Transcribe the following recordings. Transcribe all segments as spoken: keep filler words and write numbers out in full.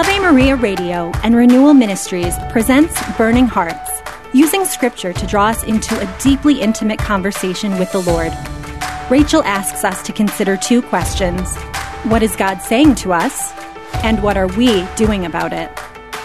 Ave Maria Radio and Renewal Ministries presents Burning Hearts, using scripture to draw us into a deeply intimate conversation with the Lord. Rachel asks us to consider two questions. What is God saying to us? And what are we doing about it?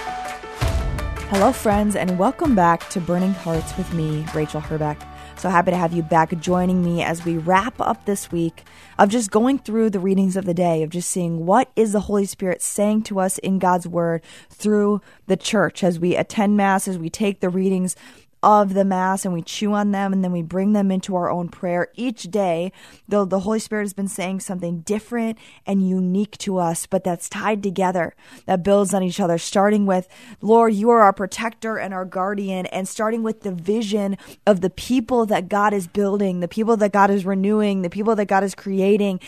Hello, friends, and welcome back to Burning Hearts with me, Rachel Herbeck. So happy to have you back joining me as we wrap up this week of just going through the readings of the day, of just seeing what is the Holy Spirit saying to us in God's Word through the church as we attend Mass, as we take the readings of the Mass and we chew on them and then we bring them into our own prayer each day. Though the Holy Spirit has been saying something different and unique to us, but that's tied together, that builds on each other, starting with, Lord, you are our protector and our guardian, and starting with the vision of the people that God is building, the people that God is renewing, the people that God is creating,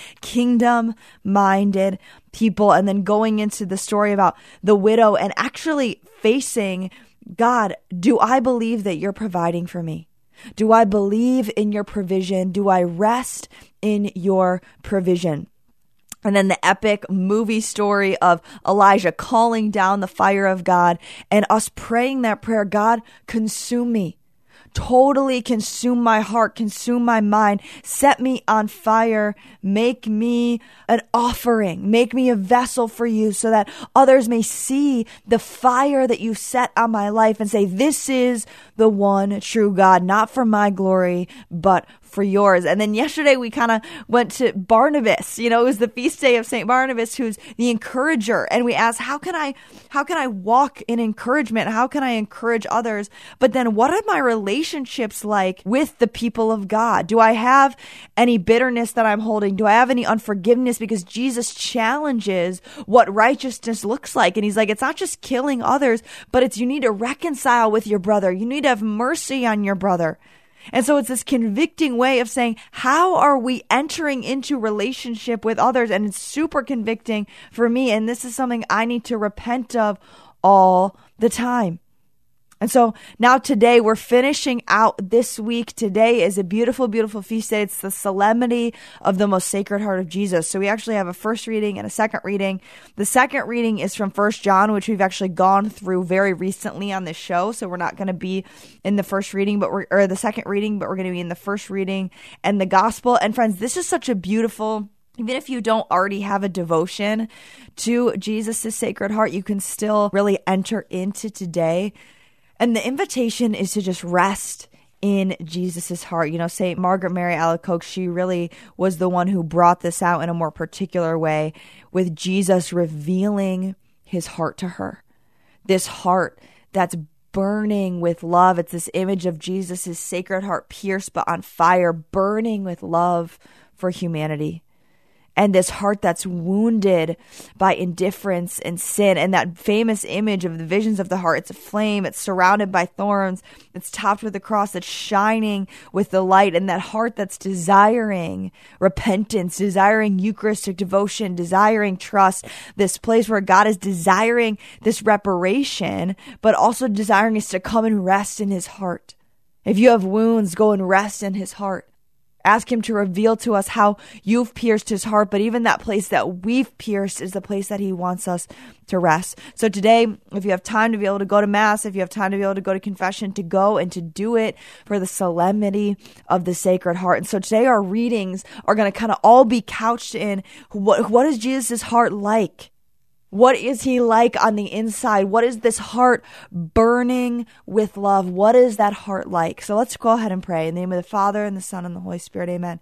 kingdom-minded people, and then going into the story about the widow and actually facing God, do I believe that you're providing for me? Do I believe in your provision? Do I rest in your provision? And then the epic movie story of Elijah calling down the fire of God and us praying that prayer, God, consume me. Totally consume my heart, consume my mind, set me on fire, make me an offering, make me a vessel for you so that others may see the fire that you set on my life and say, this is the one true God, not for my glory, but for yours. And then yesterday we kind of went to Barnabas. You know, it was the feast day of Saint Barnabas, who's the encourager. And we asked, how can I, how can I walk in encouragement? How can I encourage others? But then what are my relationships like with the people of God? Do I have any bitterness that I'm holding? Do I have any unforgiveness? Because Jesus challenges what righteousness looks like. And he's like, it's not just killing others, but it's you need to reconcile with your brother. You need to have mercy on your brother. And so it's this convicting way of saying, how are we entering into relationship with others? And it's super convicting for me. And this is something I need to repent of all the time. And so now today we're finishing out this week. Today is a beautiful, beautiful feast day. It's the Solemnity of the Most Sacred Heart of Jesus. So we actually have a first reading and a second reading. The second reading is from First John, which we've actually gone through very recently on this show. So we're not going to be in the first reading, but we're, or the second reading, but we're going to be in the first reading and the gospel. And friends, this is such a beautiful, even if you don't already have a devotion to Jesus' Sacred Heart, you can still really enter into today. And the invitation is to just rest in Jesus's heart. You know, Saint Margaret Mary Alacoque, she really was the one who brought this out in a more particular way, with Jesus revealing his heart to her. This heart that's burning with love. It's this image of Jesus's Sacred Heart pierced but on fire, burning with love for humanity. And this heart that's wounded by indifference and sin. And that famous image of the visions of the heart, it's a flame, it's surrounded by thorns, it's topped with a cross that's shining with the light. And that heart that's desiring repentance, desiring Eucharistic devotion, desiring trust, this place where God is desiring this reparation, but also desiring us to come and rest in his heart. If you have wounds, go and rest in his heart. Ask him to reveal to us how you've pierced his heart, but even that place that we've pierced is the place that he wants us to rest. So today, if you have time to be able to go to Mass, if you have time to be able to go to confession, to go and to do it for the solemnity of the Sacred Heart. And so today our readings are going to kind of all be couched in what, what is Jesus' heart like? What is he like on the inside? What is this heart burning with love? What is that heart like? So let's go ahead and pray. In the name of the Father, and the Son, and the Holy Spirit, amen.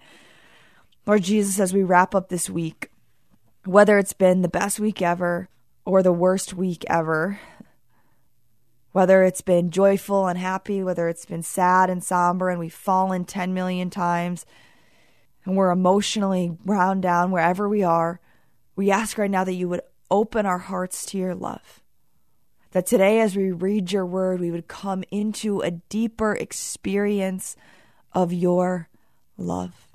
Lord Jesus, as we wrap up this week, whether it's been the best week ever or the worst week ever, whether it's been joyful and happy, whether it's been sad and somber, and we've fallen ten million times, and we're emotionally ground down wherever we are, we ask right now that you would open our hearts to your love. That today, as we read your word, we would come into a deeper experience of your love.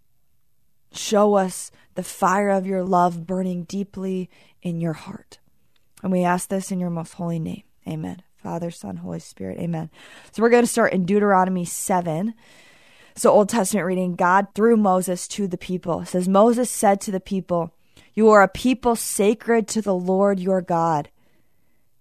Show us the fire of your love burning deeply in your heart. And we ask this in your most holy name. Amen. Father, Son, Holy Spirit. Amen. So we're going to start in Deuteronomy seven. So Old Testament reading, God through Moses to the people. It says, Moses said to the people, you are a people sacred to the Lord your God.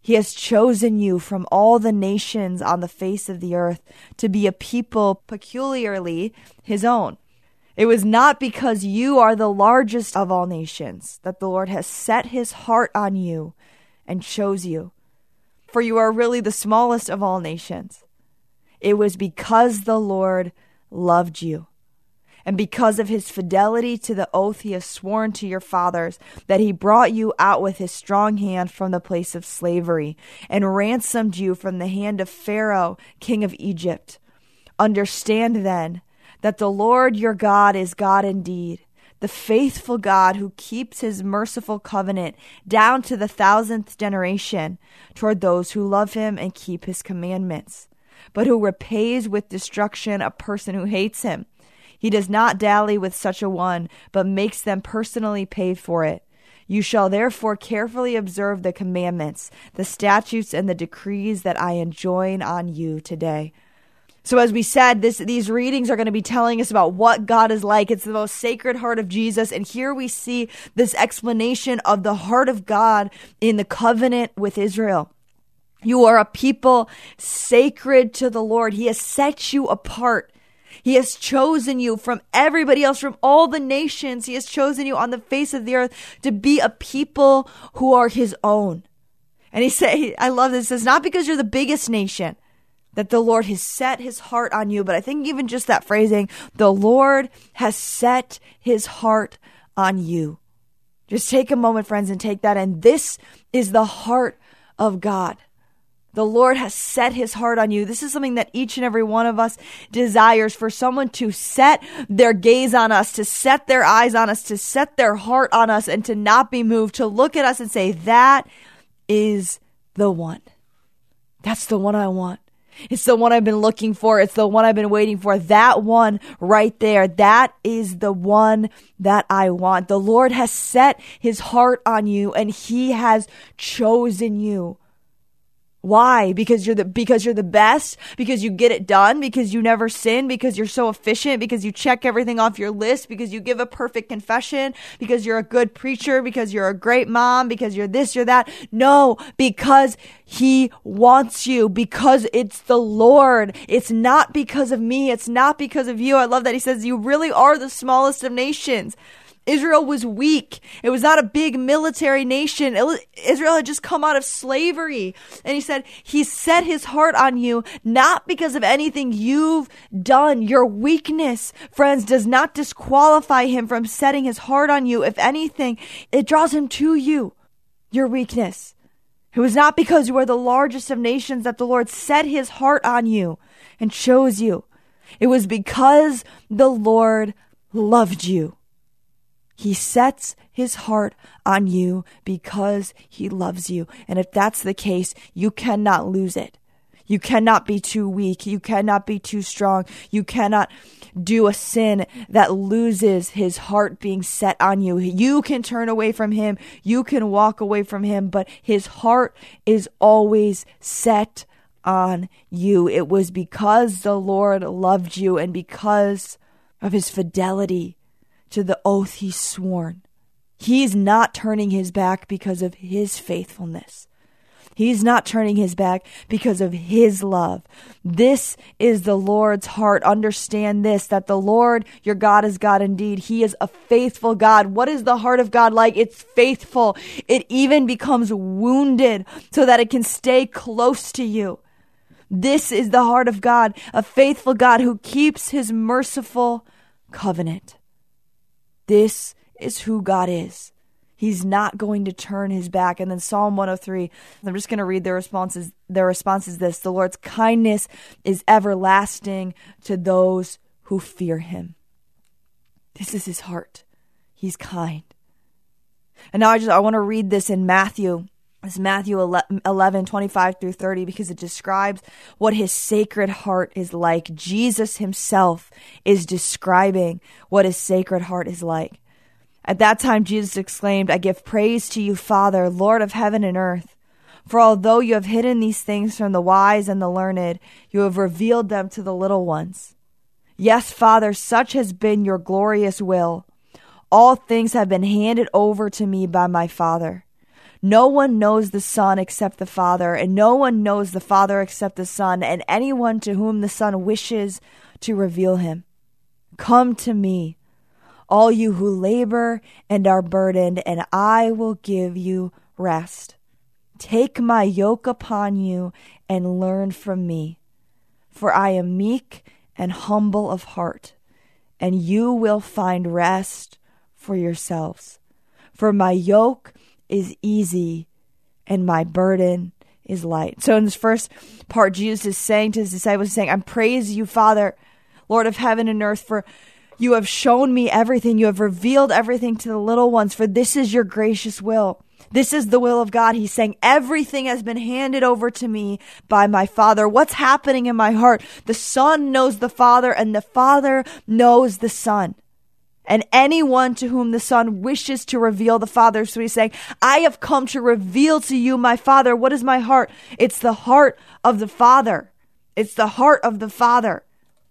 He has chosen you from all the nations on the face of the earth to be a people peculiarly his own. It was not because you are the largest of all nations that the Lord has set his heart on you and chose you, for you are really the smallest of all nations. It was because the Lord loved you, and because of his fidelity to the oath he has sworn to your fathers, that he brought you out with his strong hand from the place of slavery, and ransomed you from the hand of Pharaoh, king of Egypt. Understand then that the Lord your God is God indeed, the faithful God who keeps his merciful covenant down to the thousandth generation toward those who love him and keep his commandments, but who repays with destruction a person who hates him. He does not dally with such a one, but makes them personally pay for it. You shall therefore carefully observe the commandments, the statutes, and the decrees that I enjoin on you today. So as we said, this, these readings are going to be telling us about what God is like. It's the most sacred heart of Jesus. And here we see this explanation of the heart of God in the covenant with Israel. You are a people sacred to the Lord. He has set you apart. He has chosen you from everybody else, from all the nations. He has chosen you on the face of the earth to be a people who are his own. And he say, I love this. It's not because you're the biggest nation that the Lord has set his heart on you. But I think even just that phrasing, the Lord has set his heart on you. Just take a moment, friends, and take that. And this is the heart of God. The Lord has set his heart on you. This is something that each and every one of us desires, for someone to set their gaze on us, to set their eyes on us, to set their heart on us, and to not be moved, to look at us and say, that is the one. That's the one I want. It's the one I've been looking for. It's the one I've been waiting for. That one right there. That is the one that I want. The Lord has set his heart on you, and he has chosen you. Why? Because you're the because you're the best, because you get it done, because you never sin, because you're so efficient, because you check everything off your list, because you give a perfect confession, because you're a good preacher, because you're a great mom, because you're this, you're that. No, because he wants you, because it's the Lord. It's not because of me. It's not because of you. I love that he says you really are the smallest of nations. Israel was weak. It was not a big military nation. Israel had just come out of slavery. And he said, he set his heart on you, not because of anything you've done. Your weakness, friends, does not disqualify him from setting his heart on you. If anything, it draws him to you, your weakness. It was not because you are the largest of nations that the Lord set his heart on you and chose you. It was because the Lord loved you. He sets his heart on you because he loves you. And if that's the case, you cannot lose it. You cannot be too weak. You cannot be too strong. You cannot do a sin that loses his heart being set on you. You can turn away from him. You can walk away from him, but his heart is always set on you. It was because the Lord loved you and because of his fidelity to the oath he's sworn. He's not turning his back because of his faithfulness. He's not turning his back because of his love. This is the Lord's heart. Understand this, that the Lord, your God, is God indeed. He is a faithful God. What is the heart of God like? It's faithful. It even becomes wounded so that it can stay close to you. This is the heart of God, a faithful God who keeps his merciful covenant. This is who God is. He's not going to turn his back. And then Psalm one oh three, I'm just going to read their responses. Their response is this: the Lord's kindness is everlasting to those who fear him. This is his heart. He's kind. And now I just, I want to read this in Matthew. It's Matthew eleven, twenty-five through thirty, because it describes what his sacred heart is like. Jesus himself is describing what his sacred heart is like. At that time, Jesus exclaimed, I give praise to you, Father, Lord of heaven and earth. For although you have hidden these things from the wise and the learned, you have revealed them to the little ones. Yes, Father, such has been your glorious will. All things have been handed over to me by my Father. No one knows the Son except the Father, and no one knows the Father except the Son, and anyone to whom the Son wishes to reveal him. Come to me, all you who labor and are burdened, and I will give you rest. Take my yoke upon you and learn from me, for I am meek and humble of heart, and you will find rest for yourselves. For my yoke is easy and my burden is light. So in this first part, Jesus is saying to his disciples, saying, I praise you, Father, Lord of heaven and earth, for you have shown me everything. You have revealed everything to the little ones, for this is your gracious will. This is the will of God. He's saying everything has been handed over to me by my Father. What's happening in my heart? The Son knows the Father, and the Father knows the Son. And anyone to whom the Son wishes to reveal the Father. So he's saying, I have come to reveal to you my Father. What is my heart? It's the heart of the Father. It's the heart of the Father.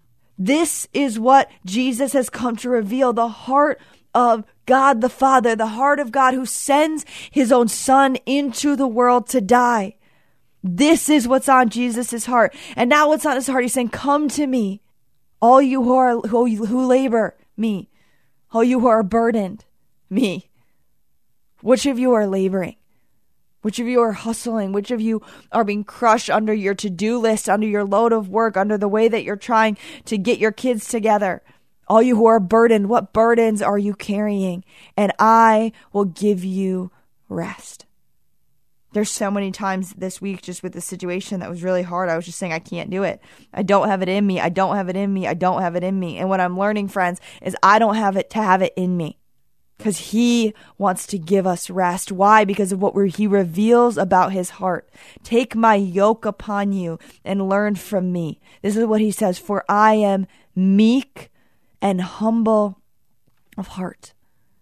This is what Jesus has come to reveal, the heart of God the Father, the heart of God who sends his own Son into the world to die. This is what's on Jesus' heart. And now what's on his heart? He's saying, come to me, all you who are who, who labor, me. All you who are burdened, me. Which of you are laboring? Which of you are hustling? Which of you are being crushed under your to-do list, under your load of work, under the way that you're trying to get your kids together? All you who are burdened, what burdens are you carrying? And I will give you rest. There's so many times this week just with the situation that was really hard. I was just saying, I can't do it. I don't have it in me. I don't have it in me. I don't have it in me. And what I'm learning, friends, is I don't have it to have it in me. Because he wants to give us rest. Why? Because of what he reveals about his heart. Take my yoke upon you and learn from me. This is what he says, for I am meek and humble of heart.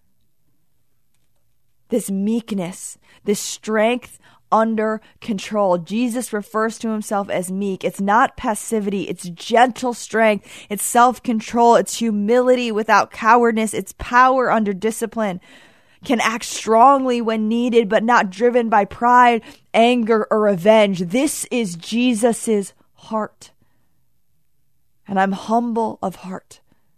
This meekness, this strength under control. Jesus refers to himself as meek. It's not passivity. It's gentle strength. It's self-control. It's humility without cowardness. It's power under discipline. Can act strongly when needed, but not driven by pride, anger, or revenge. This is Jesus's heart. And I'm humble of heart.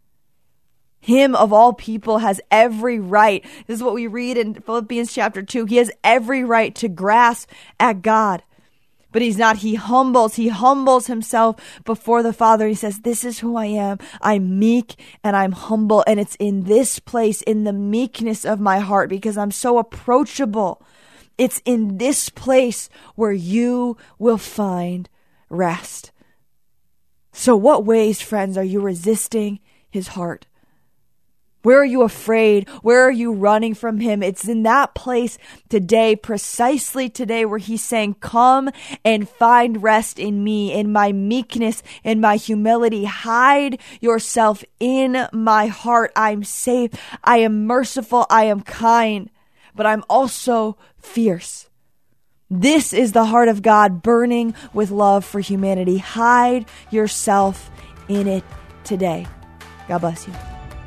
Him of all people has every right. This is what we read in Philippians chapter two. He has every right to grasp at God. But he's not. He humbles. He humbles himself before the Father. He says, this is who I am. I'm meek and I'm humble. And it's in this place, in the meekness of my heart, because I'm so approachable. It's in this place where you will find rest. So what ways, friends, are you resisting his heart? Where are you afraid? Where are you running from him? It's in that place today, precisely today, where he's saying, come and find rest in me, in my meekness, in my humility. Hide yourself in my heart. I'm safe. I am merciful. I am kind, but I'm also fierce. This is the heart of God burning with love for humanity. Hide yourself in it today. God bless you.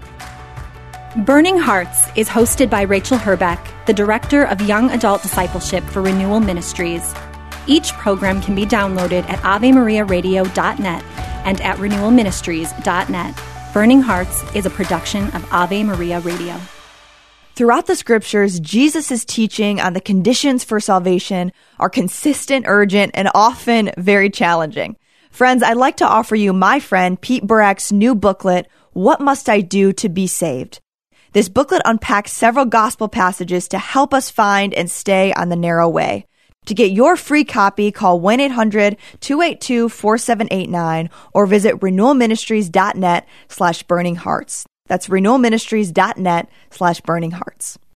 Burning Hearts is hosted by Rachel Herbeck, the Director of Young Adult Discipleship for Renewal Ministries. Each program can be downloaded at ave maria radio dot net and at renewal ministries dot net. Burning Hearts is a production of Ave Maria Radio. Throughout the scriptures, Jesus' teaching on the conditions for salvation are consistent, urgent, and often very challenging. Friends, I'd like to offer you my friend Pete Burak's new booklet, What Must I Do to Be Saved? This booklet unpacks several gospel passages to help us find and stay on the narrow way. To get your free copy, call one eight hundred two eight two four seven eight nine or visit renewal ministries dot net slash burning hearts. That's renewal ministries dot net slash burning hearts.